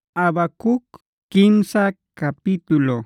Habacuc quimsa capítulo.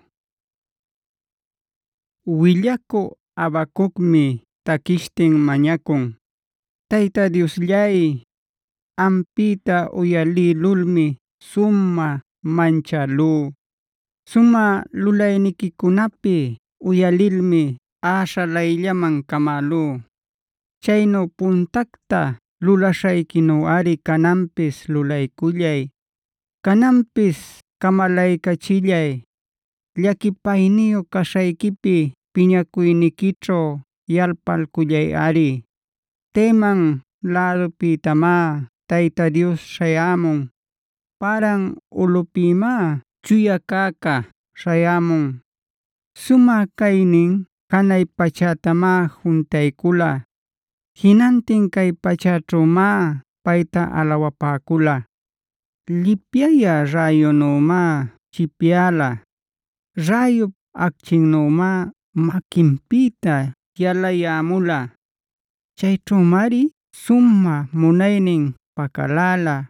Willaku Habacucmi taquishtin mañakun. Tayta Diosllay, ampita uyalilulmi summa manchalú. Summa lulayniquikunapi uyalilmi ashalayllaman kamalú. Chaynu puntacta lulashaykinuari kananpis lulaykullay. Kananpis kamalaykachillay. Llaquipayniyu kashaykipi piñakuynikićhu yalpalkullayari. Teman ladupitama Tayta Dios shayamun. Paran ulupima chuya kaka shayamun. Suma kaynin janay pachatama juntaykula. Jinantin kay pachaćhuma payta alawapäkula. Lipyaya rayunuma chipyala. Rayup akchinnuma makinpita yalayämula. Chayćhumari summa munaynin pakalala.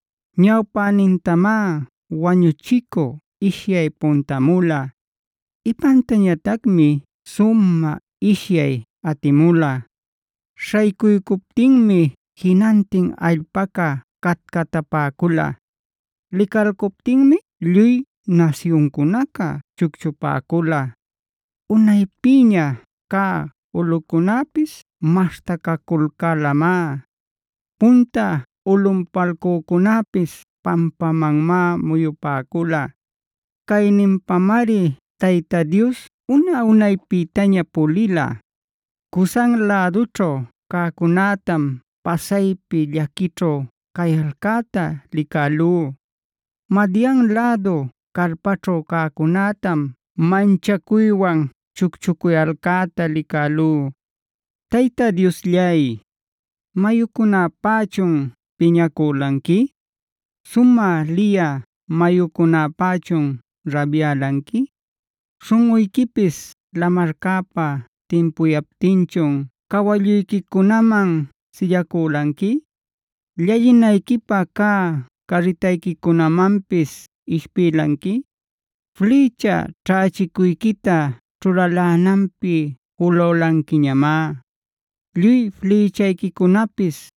Ñawpänintama wañuchiku ishyay puntamula. Ipantañatacmi summa ishyay atimula. Shaykuykuptinmi jinantin allpaka katkatapäkula. Likalkuptinmi lluy nacionkunaka chukchupäkula. Unaypiña ka ulukunapis mashtakakulkalama. Punta ulunpalkukunapis pampamanma muyupäkula. Kayninpamari Tayta Dios unaypitaña pulila. Kusan ladućhu kaqkunatam pasaypi llakićhu kayalkata likalú. Madian ladu karpaćhu kaqkunatam manchakuywan chukchukuyalkata likalú. Tayta Diosllay, mayukunapachun piñakulanki? Suma liya mayukunapachun rabyalanki? Śhunquykipis lamarkapa timpuyaptinchun kawalluykikunaman sillakulanki? Llallinaykipa ka carritaykikunamanpis ishpilanki? Flecha ćhachikuykita ćhuralänanpi jululankiñama. Lluy flechaykikunapis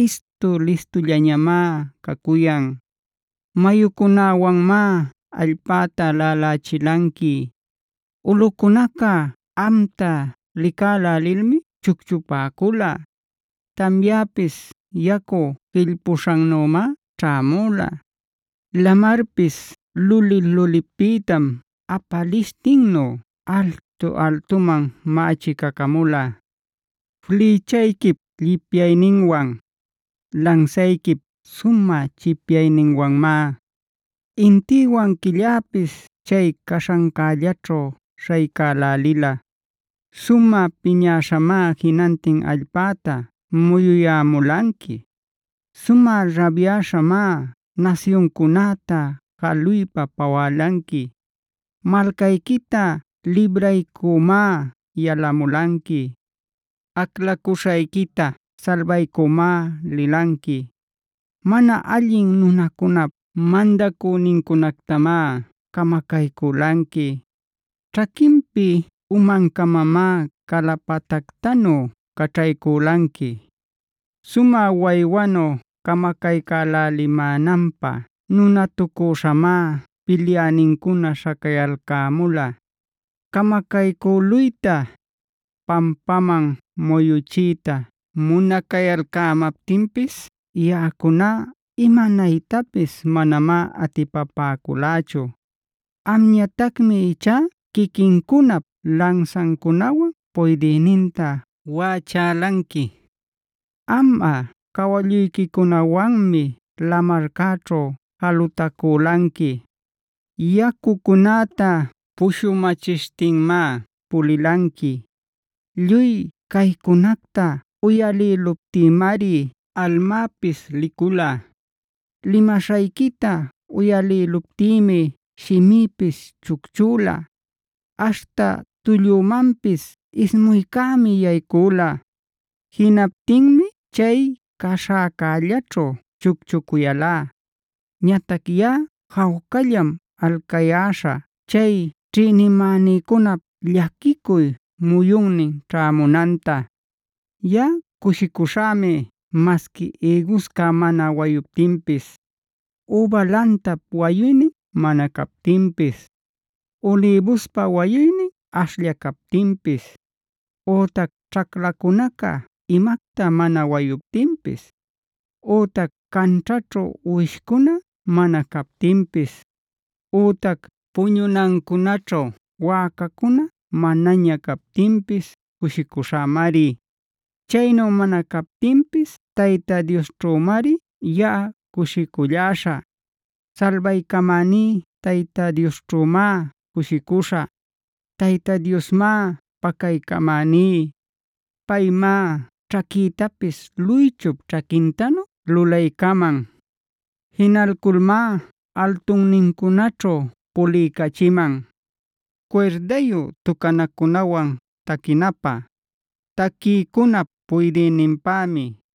listullañama kakuyan. Mayukunawanma allpata lalachilanki. Ulukunaka amta likalalilmi chukchupäkula. Tamyapis yaku qillpushannuma ćhamula. Lamarpis lulipitam apalistinnu altuman machikakamula. Flechaykip llipyayninwan lansaykip summa chipyayninwanma. Intiwan killapis chay kashankayllaćhu shaykälalila. Summa piñashama jinantin allpata muyuyämulanki. Summa rabyashama nacionkunata jaluypa pawalanki. Malkaykita libraykuma yalamulanki. Aklakushaykita salvaykuma lilanki. Mana allin nunakunap mandakuninkunaktama kamakaykulanki. Ćhakinpi umankamama kalapataktanu kachaykulanki. Suma waywanu kamakaykalalimananpa nunatukushama pilyaninkuna shakayalkamula. Kamakaykuluyta pampaman muyuchiyta munakayalkamaptinpis yaꞌakuna imanaytapis manama atipapäkulachu. Amñatacmi icha kikinkunap lansankunawan puydiyninta wachalanki. Ama kawalluykikunawanmi lamarkaćhu jalutakulanki. Yakukunata pushumachishtinma pulilanki. Lluy kaykunakta uyaliluptimari almapis likula. Limashaykita uyaliluptimi shimipis chukchula. Hasta tullumanpis ismuykami yaykula. Hinaptinmi chay kashäkallaćhu chukchukuyala. Ñatac ya Jawkallam alkayasha chay ćhïnimänikunap llakikuy muyunnin ćhämunanta. Yaꞌa kushikushämi maski higosqa mana wayuptinpis, uva lantap wayuynin mana kaptinpis, olibuspa wayuynin ashlla kaptinpis, ütac ćhaklakunaqa imacta mana wayuptinpis, ütac kanćhaćhu uwishkuna mana kaptinpis, ütac puñunankunaćhu wäkakuna manaña kaptinpis kushikushämari. Chaynu mana kaptinpis Tayta Diosćhümari yaꞌa kushikulläśhä. Salbaykamäní Tayta Diosćhümá kushikuśhä. Tayta Diosmá pakaykamäní. Paymá ćhakiytapis luychup ćhakintanu lulaykaman. Jinalkulmá altunninkunaćhu puliykachiman, cuerdayu tukanakunawan takinapä. Takiykuna puydïninpämi